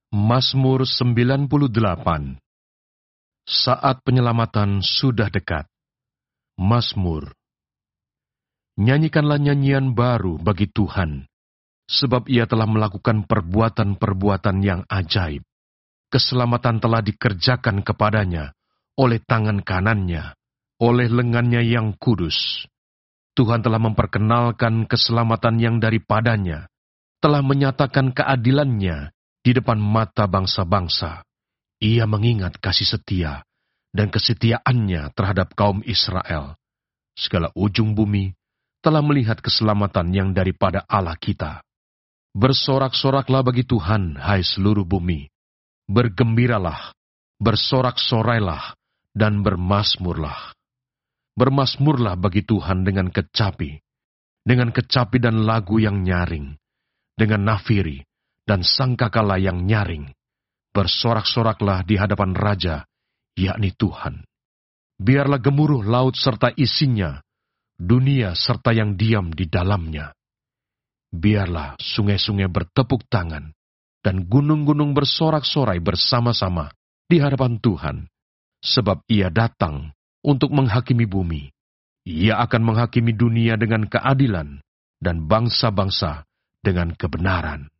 Mazmur 98. Saat penyelamatan sudah dekat. Mazmur. Nyanyikanlah nyanyian baru bagi Tuhan, sebab Ia telah melakukan perbuatan-perbuatan yang ajaib. Keselamatan telah dikerjakan kepadanya oleh tangan kanannya, oleh lengannya yang kudus. Tuhan telah memperkenalkan keselamatan yang daripadanya, telah menyatakan keadilannya di depan mata bangsa-bangsa. Ia mengingat kasih setia dan kesetiaannya terhadap kaum Israel. Segala ujung bumi telah melihat keselamatan yang daripada Allah kita. Bersorak-soraklah bagi Tuhan, hai seluruh bumi. Bergembiralah, bersorak-sorailah, dan bermasmurlah. Bermasmurlah bagi Tuhan dengan kecapi dan lagu yang nyaring, dengan nafiri dan sangkakala yang nyaring. Bersorak-soraklah di hadapan Raja, yakni Tuhan. Biarlah gemuruh laut serta isinya, dunia serta yang diam di dalamnya. Biarlah sungai-sungai bertepuk tangan, dan gunung-gunung bersorak-sorai bersama-sama di hadapan Tuhan, sebab Ia datang untuk menghakimi bumi. Ia akan menghakimi dunia dengan keadilan, dan bangsa-bangsa dengan kebenaran.